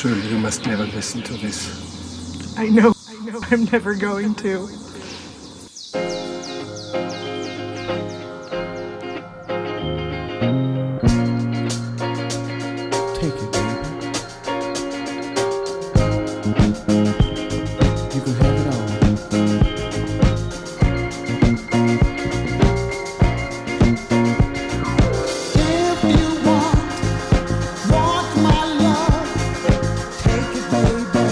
Truly, you must never listen to this. I know, I'm never going to. Take it, baby. You can have it all. If you want my love, take it, baby.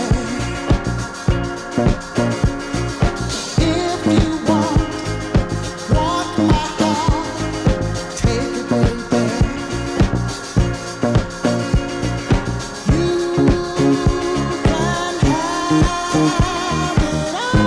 If you want my heart, take it, baby. You can have it all.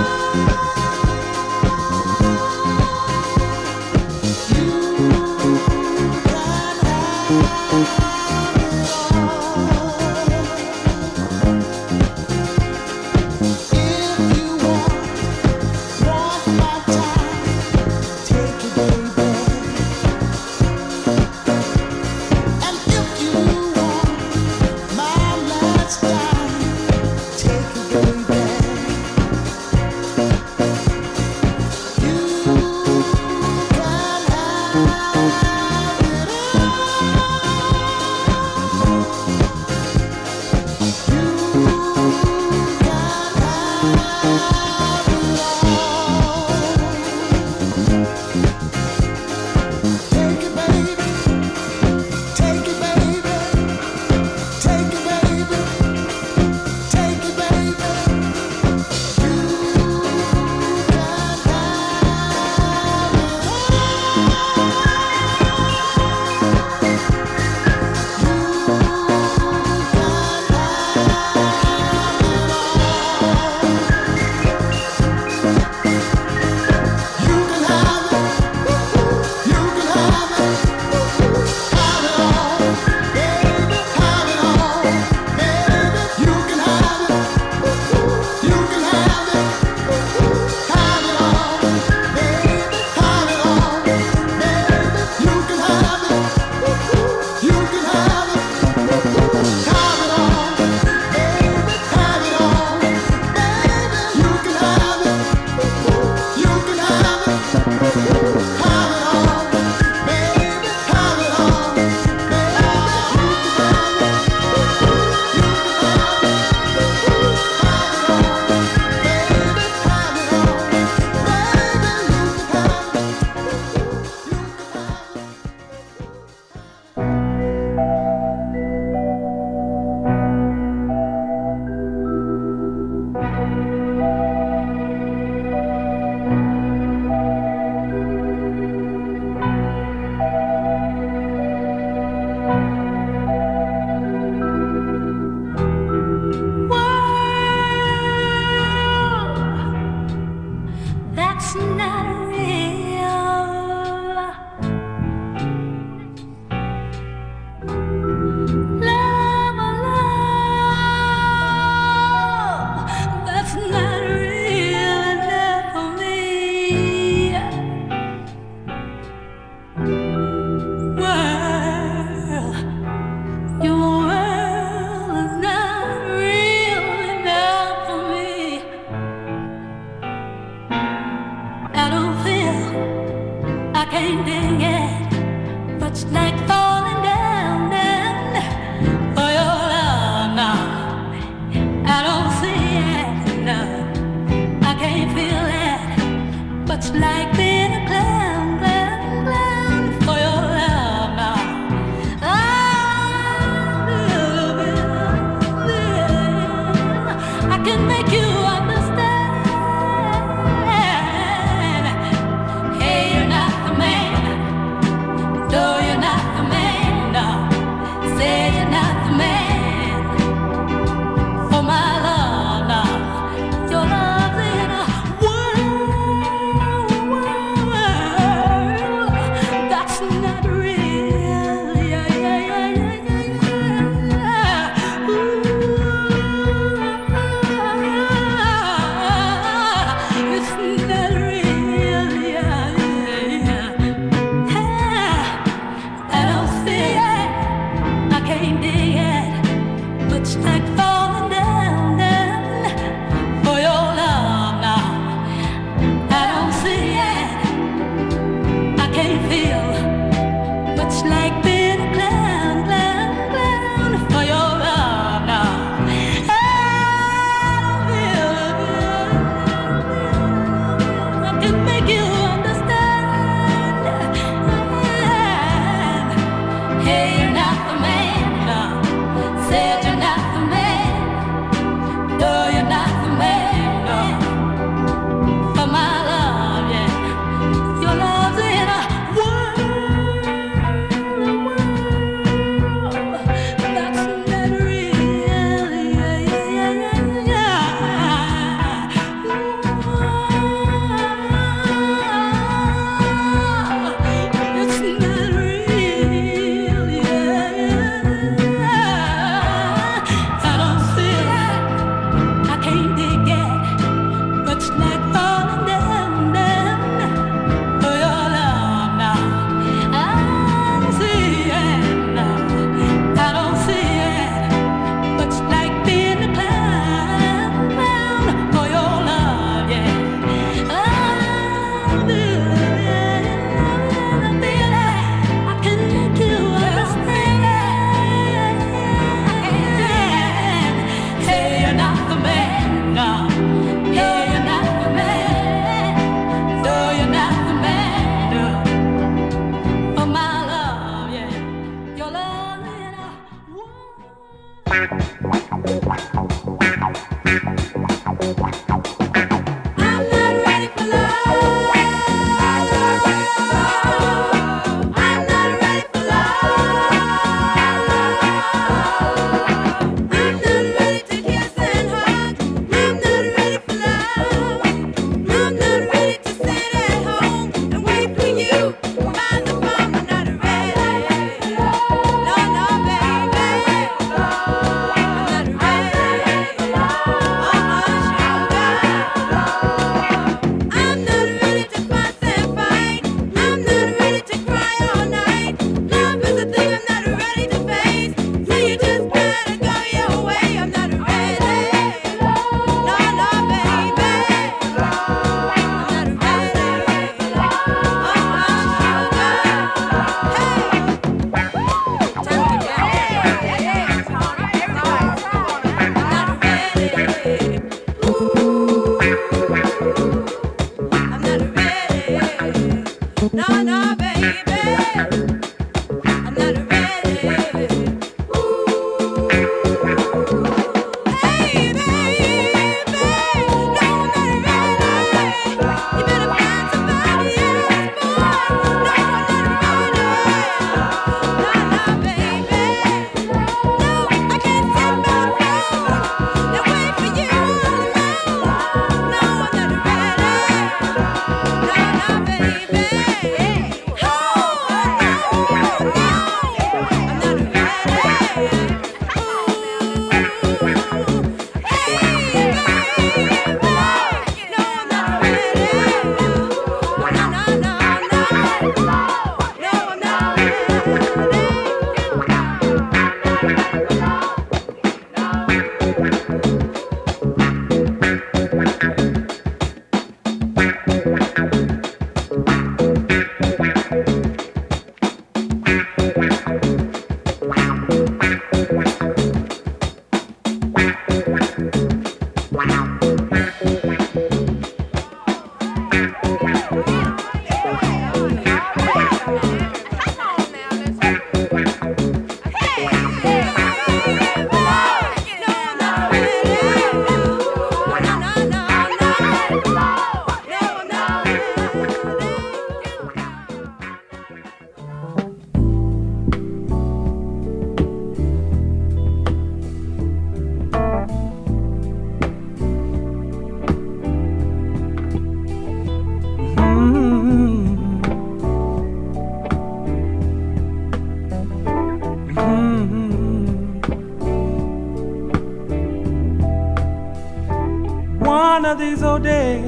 One of these old days,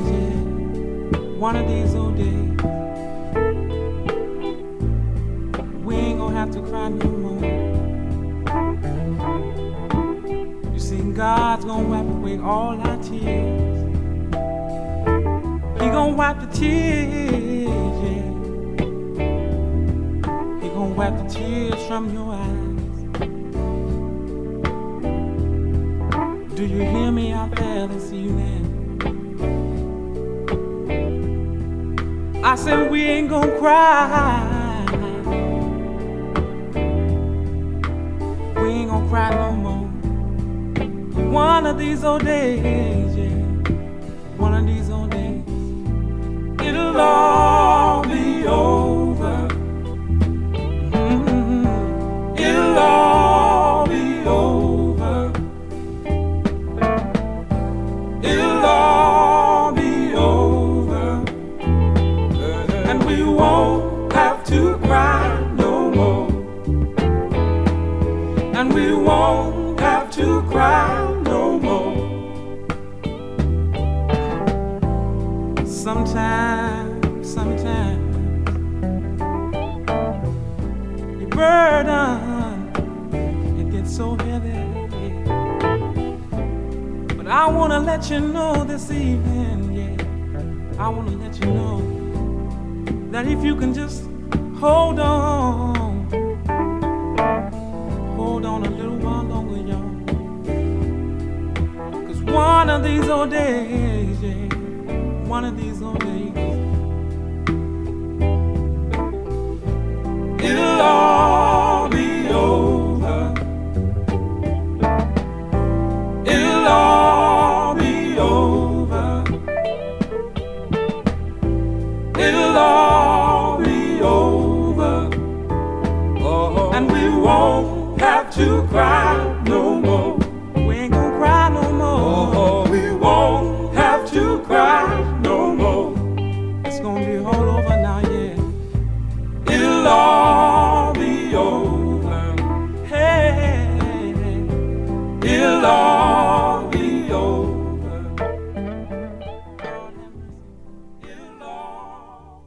yeah. One of these old days, we ain't gonna have to cry no more. You see, God's gonna wipe away all our tears. He gonna wipe the tears, yeah. He gonna wipe the tears from your eyes. Do you hear me out there this evening? I said we ain't gonna cry. We ain't gonna cry no more. One of these old days, yeah. One of these old days, it'll all be over. It'll all be over. It'll all be over. And we won't have to cry no more. And we won't have to cry no more. Sometimes your burden, it gets so heavy. But I wanna let you know this evening, yeah, I wanna let you know that if you can just hold on a little while longer, y'all. 'Cause one of these old days, yeah, one of these old days, it'll all be over. It'll all be over. It'll all be over. Oh, and we won't have to cry no more. We ain't gonna cry no more. Oh, we won't have to cry no more. It's gonna be all over now, yeah. It'll all be over. Hey, it'll all be over. It'll all.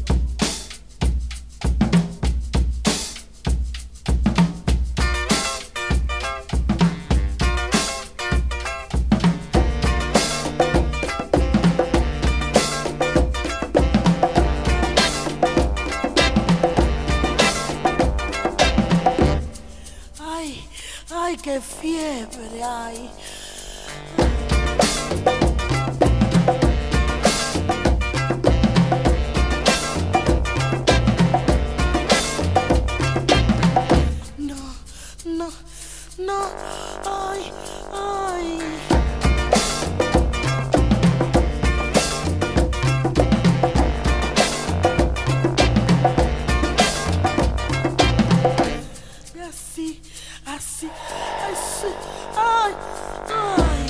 Ay, qué fiebre hay. No, no, no, ay, ay. Así, así, así, ay, ay.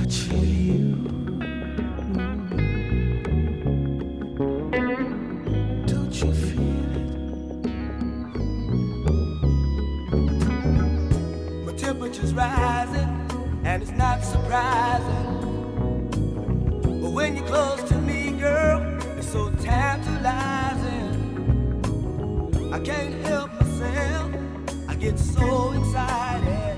touching you. Don't you feel it? My temperature's rising, and it's not surprising. But when you're close to me, girl, it's so tantalizing. I can't help myself, I get so excited.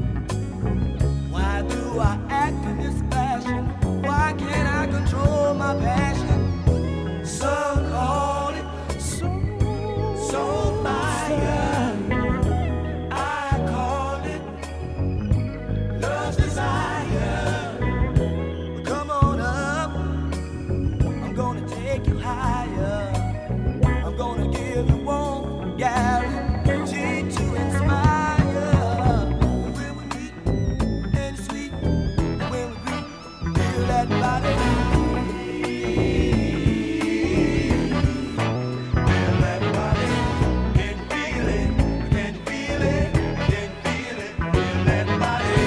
Why do I act in this fashion? Why can't I control my passion? Some call it soul fire. I call it love's desire. Come on up, I'm gonna take you higher. I'm gonna give you one guarantee to inspire. When we meet and sweet, when we greet, feel that body. Feel that body. Can feel it, can feel it, can feel it. Feel that body.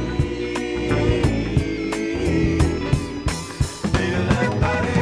Feel that body.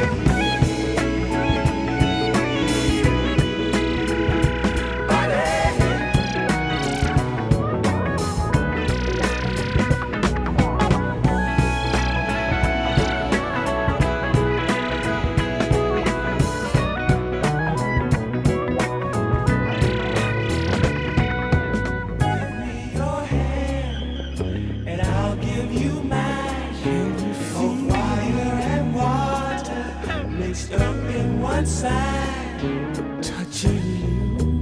Give me your hand, and I'll give you mine. Oh, fire and water mixed up in one side, touching you.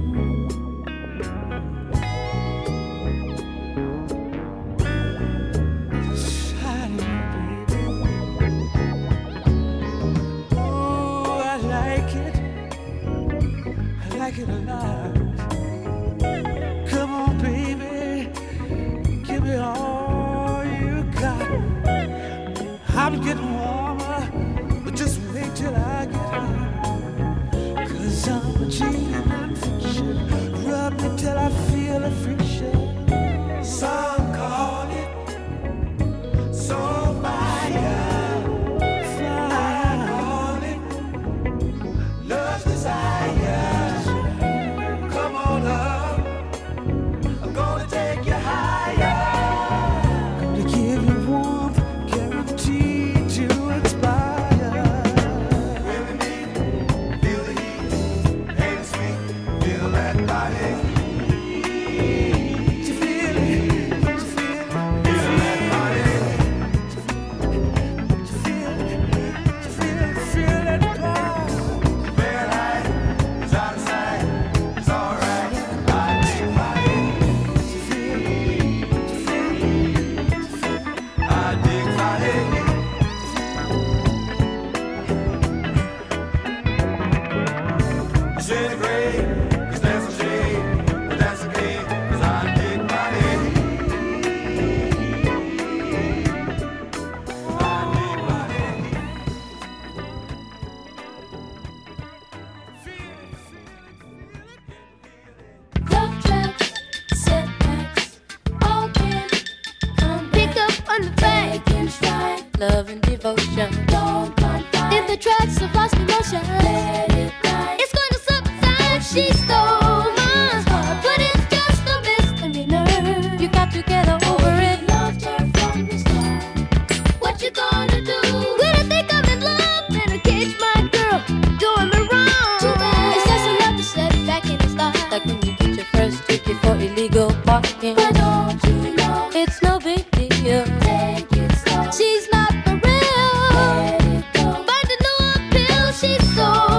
Shining, baby. Oh, I like it. I like it a lot. Come on, baby, give me all you got. I'm getting warmer, but just wait till I get home. 'Cause I'm a genuine fiction. Rub me till I feel the friction. Some call it soul fire. I call it love's desire. Come on up, I'm gonna take you higher. Gonna give you warmth, guaranteed to inspire. When we meet, feel the heat, ain't it sweet? Feel that body. You feel it, you feel it, feel that body. You feel it, you feel it, feel that body. Very high, it's out of sight, it's alright. I dig body. You feel it, you feel it, I dig body. Disintegrate, 'cause that's a shame, but that's okay, 'cause I dig body. I dig body. Love traps, setbacks, all can come pick up on the fact and stride. Love and devotion, don't confide. In the tracks of lost emotion, let it die. It's going to subside. She stole my heart, but it's just a misdemeanor. You got to get over it. Loved her from the start. What you gonna do when I think I'm in love and I catch my girl doing me wrong? Too bad. It's just another setback in the start. Like when you get your first ticket for illegal parking. But don't you know it's no big deal? Take it slow. She's not for real. Let it go. Find a new appeal. She's so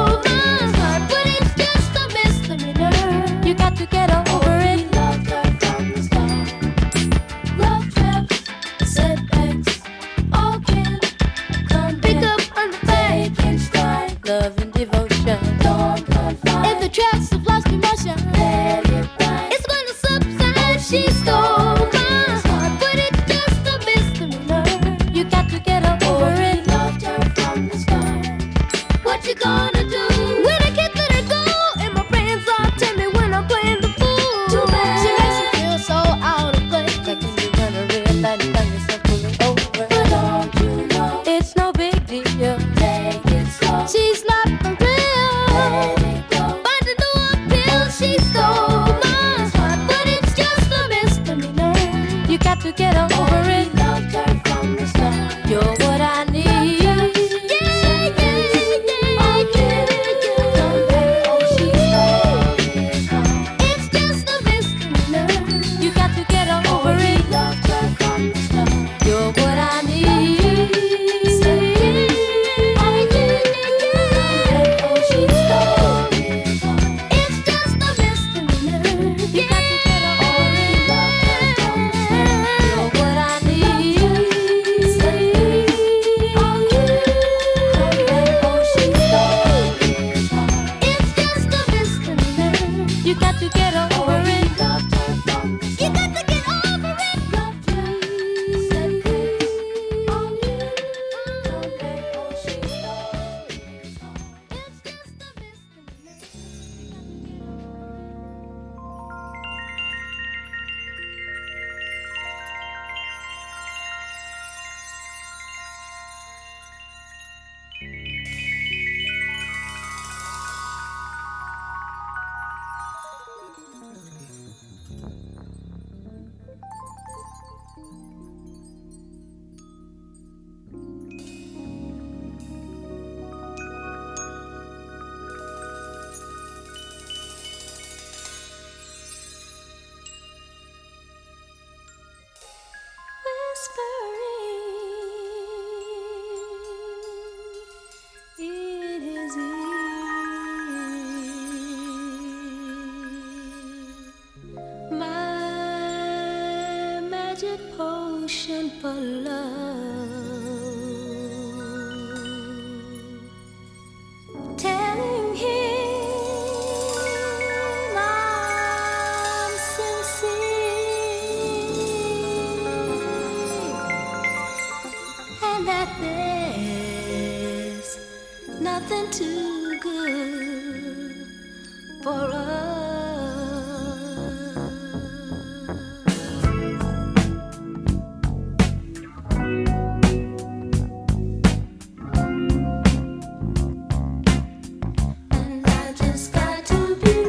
it is my magic potion for love, telling him I'm sincere and that there's nothing too good for us. And I just got to be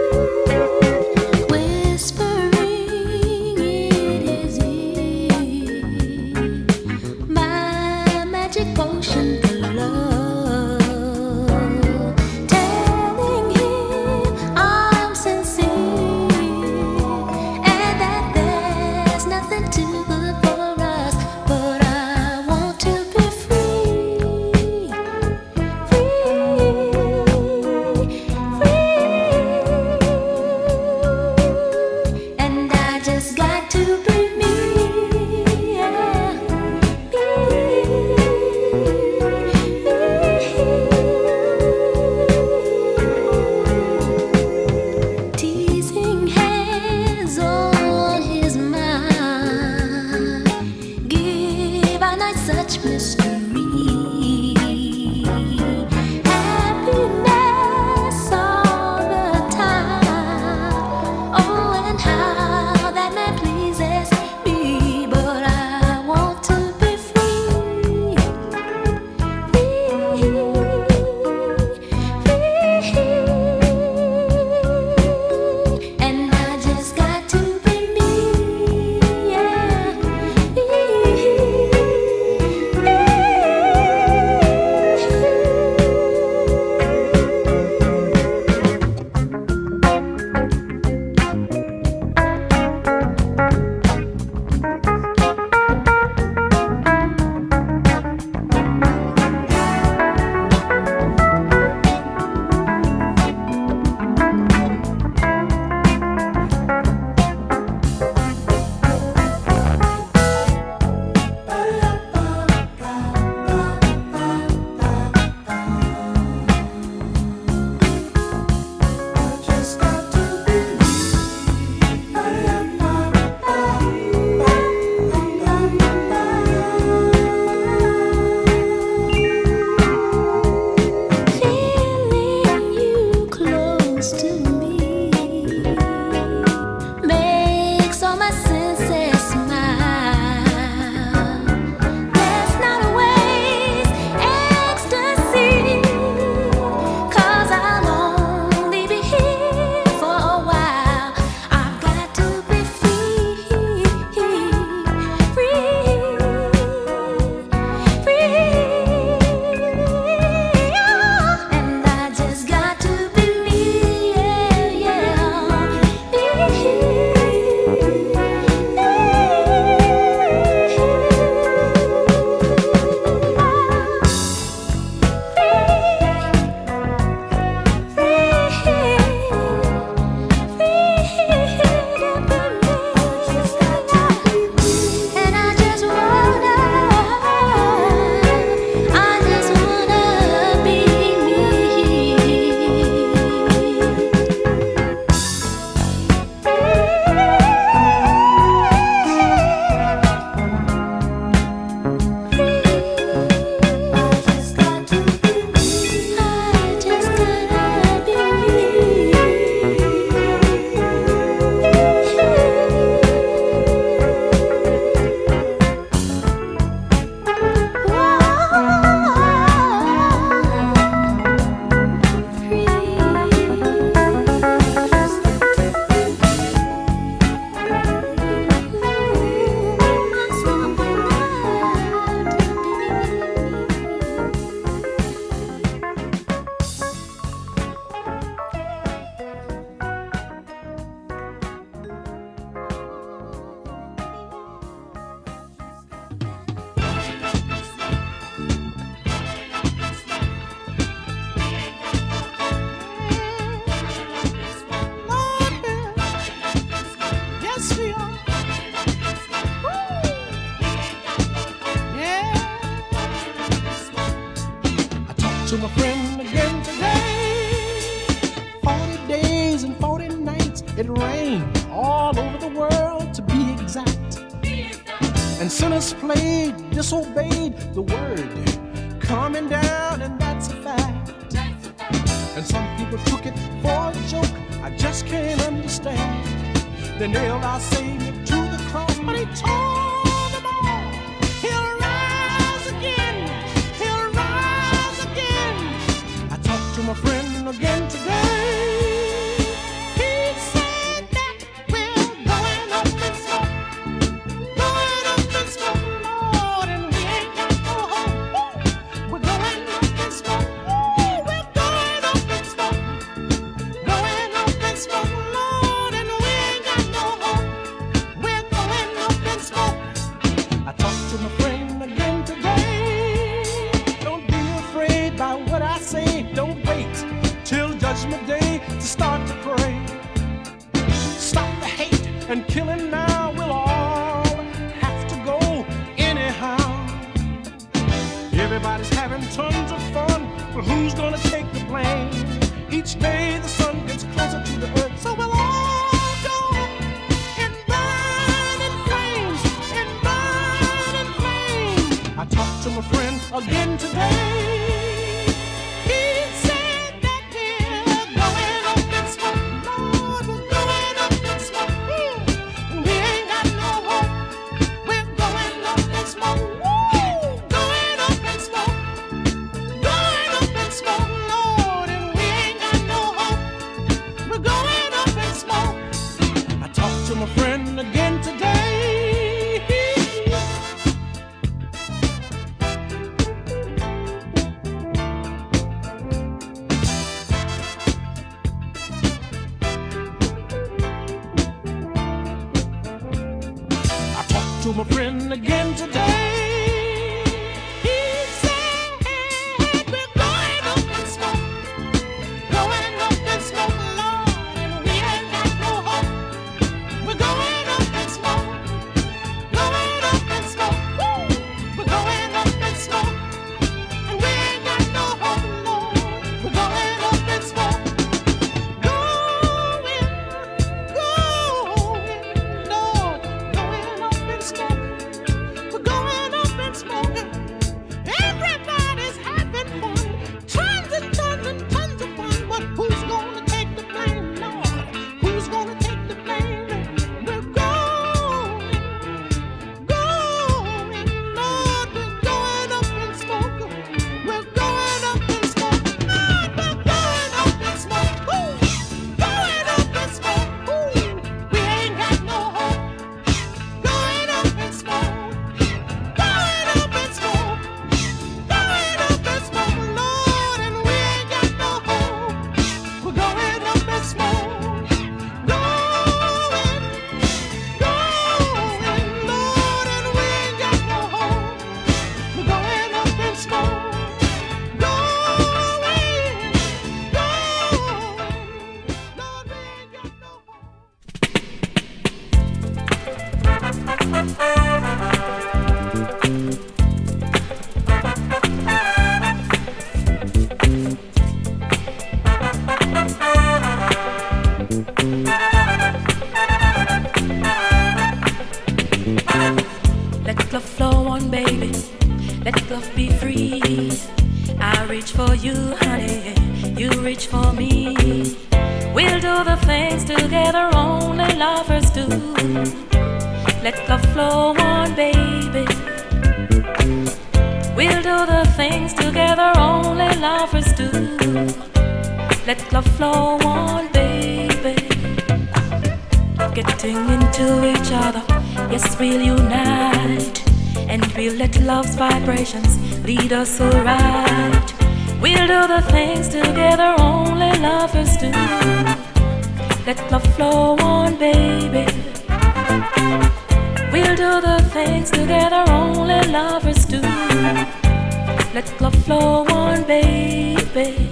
whispering it is easy. It rained all over the world, to be exact. And sinners played, disobeyed the word coming down, and that's a fact. And some people took it for a joke, I just can't understand. They nailed our Savior to the cross, but he told them all, he'll rise again, he'll rise again. I talked to my friend again today. He said that we're going up in smoke, Lord, and we ain't got no hope. We're going up in smoke, we're going up in smoke, going up in smoke, Lord, and we ain't got no hope. We're going up in smoke. I talked to my friend again today. Don't be afraid by what I say. Don't wait till Judgment Day to start to pray. Stop the hate and killing now. We'll all have to go anyhow. Everybody's having tons of fun, but who's gonna take the blame? Each day the sun gets closer to the earth, so we'll all go and burn in flames, and burn in flames. I talked to my friend again today. He said that we're going up in smoke, Lord, we're going up in smoke. And we ain't got no hope. We're going up in smoke. Going up in smoke. Going up in smoke, Lord, and we ain't got no hope. We're going up in smoke. I talked to my friend again today. I talked to my friend again today. He said we're going up in smoke, going up in smoke, Lord, and we ain't got no hope. We're going up in smoke, going up in smoke, we're going up in smoke, and we ain't got no hope, Lord. We're going up in smoke, going, Lord, going up in smoke. We're going up in smoke. Everybody's having fun, tons and tons and tons of fun. But who's gonna take the blame, Lord? Who's gonna take the blame? We're going, Lord, we're going up in smoke. We're going up in smoke, Lord, we're going up in smoke. Going up in smoke. We ain't got no hope. Going up in smoke. Going up in smoke. Going up in smoke, Lord, and we ain't got no hope. We're going up in smoke. Going, Lord, and we ain't got no hope. We're going up in smoke. Going, Lord, we ain't got no hope. Let love flow on, baby. Let love be free. I reach for you, honey. You reach for me. We'll do the things together only lovers do. Let love flow on, baby. We'll do the things together only lovers do. Let love flow on, baby. Getting into each other, yes, we'll unite. And we'll let love's vibrations lead us right. We'll do the things together only lovers do. Let love flow on, baby. We'll do the things together only lovers do. Let love flow on, baby.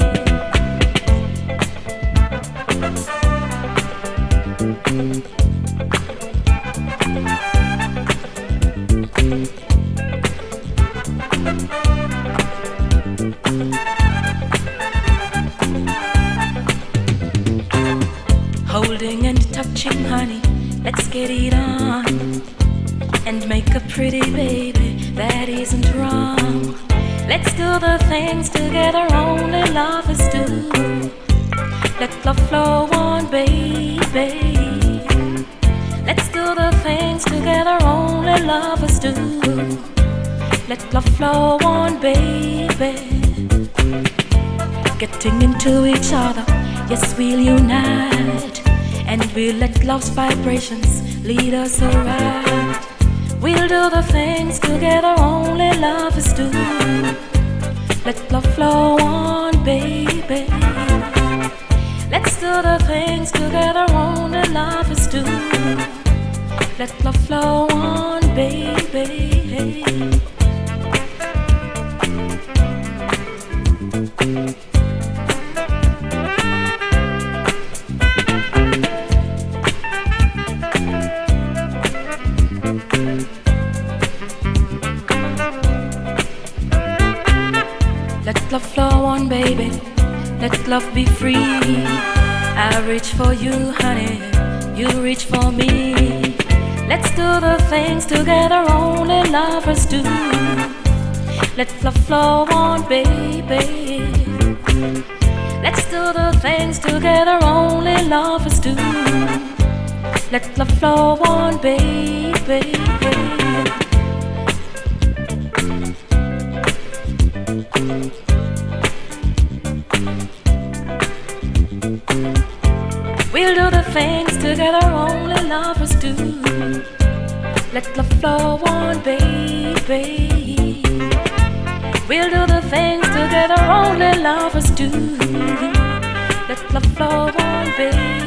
touching, honey. Let's get it on and make a pretty baby. That isn't wrong. Let's do the things together only lovers do. Let love flow on, baby. Let's do the things together only lovers do. Let love flow on, baby. Getting into each other, yes, we'll unite. And we'll let love's vibrations lead us around. We'll do the things together only lovers do. Let love flow on, baby. Let's do the things together only lovers do. Let love flow on, baby. Let love flow on, baby. Let love be free. I reach for you, honey. You reach for me. Let's do the things together only lovers do. Let love flow on, baby. Let's do the things together only lovers do. Let love flow on, baby. We'll do the things together only lovers do. Let love flow on, baby. We'll do the things together only lovers do. Let love flow on, baby.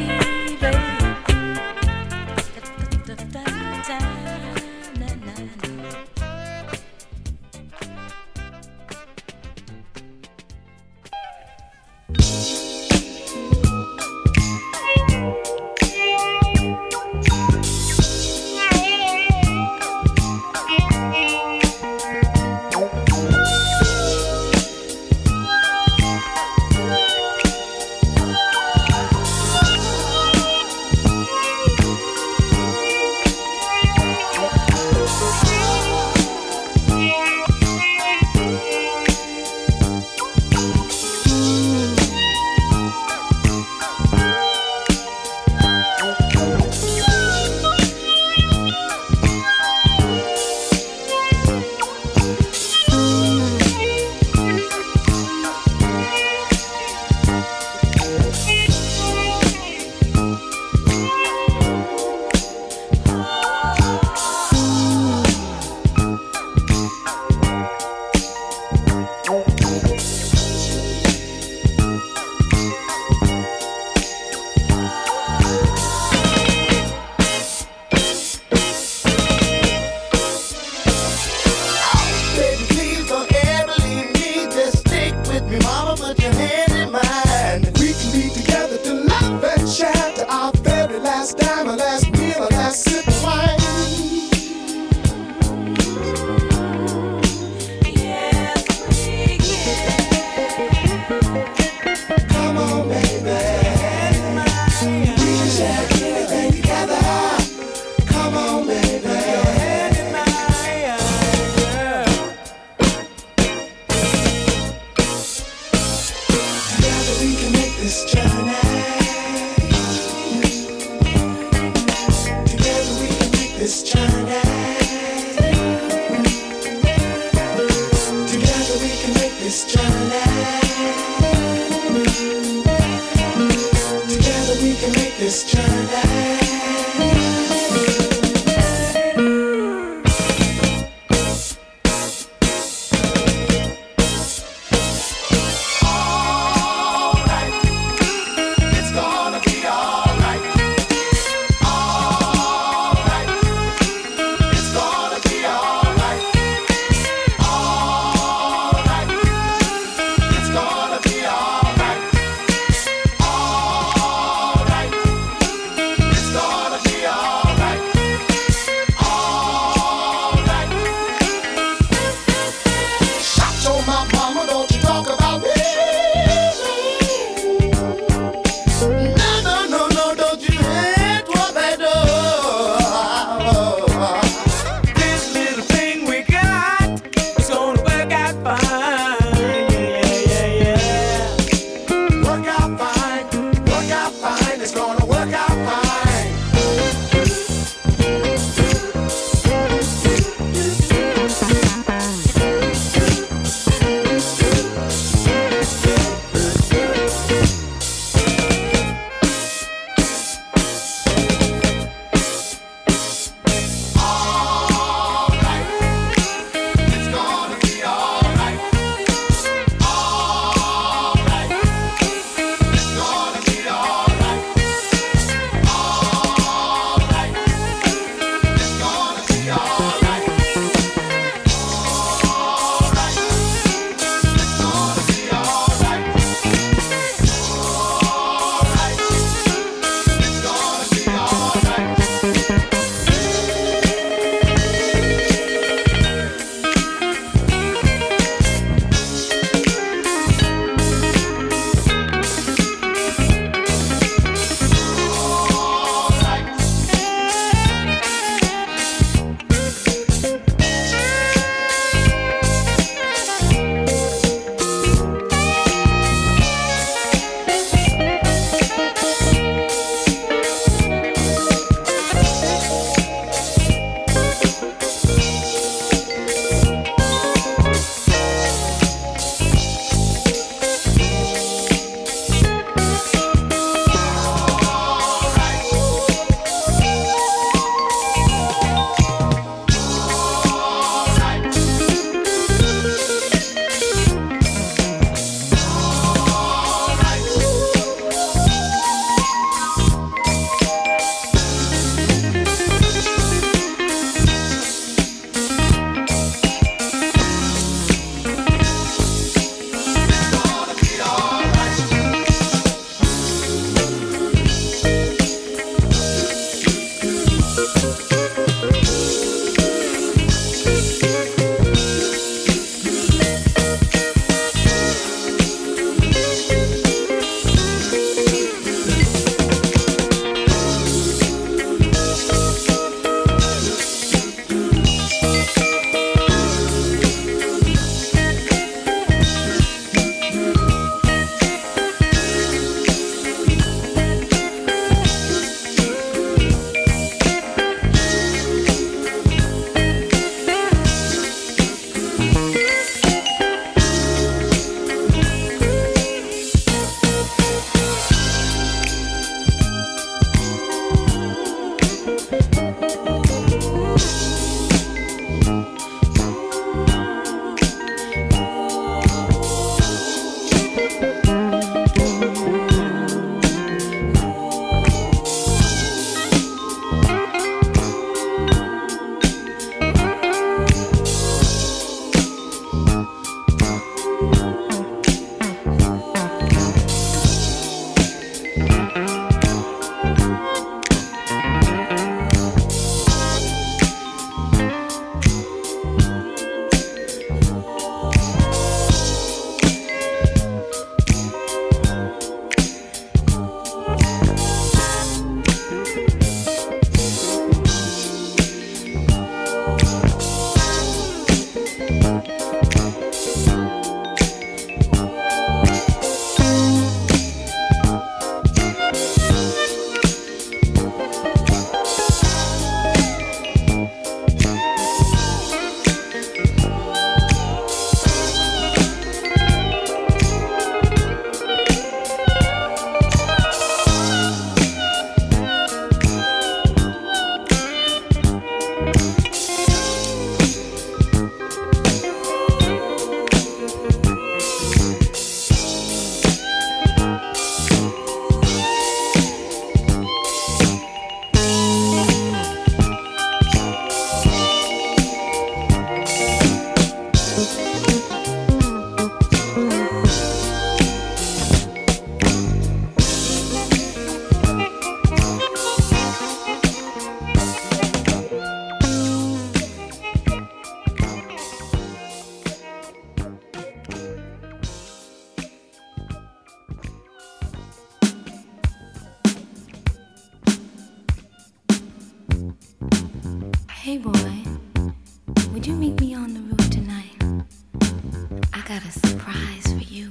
Hey boy, would you meet me on the roof tonight? I got a surprise for you.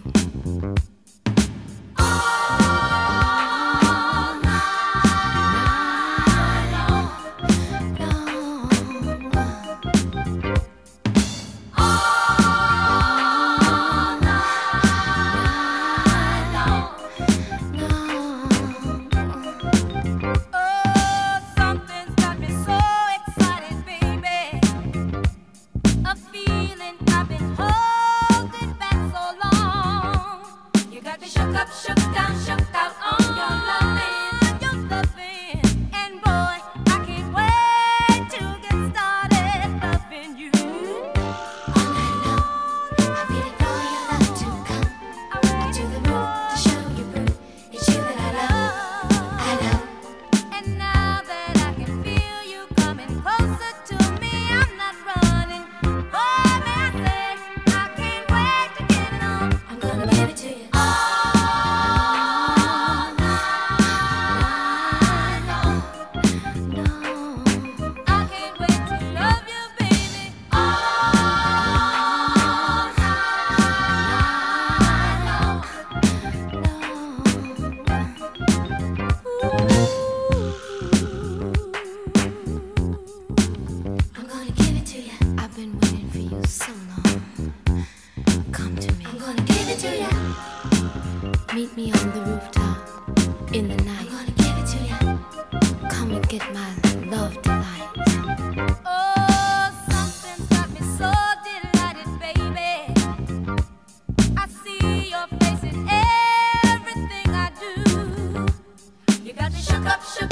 Meet me on the rooftop in the night. I'm gonna give it to you. Come and get my love delight. Oh, something's got me so delighted, baby. I see your face in everything I do. You got me shook up, shook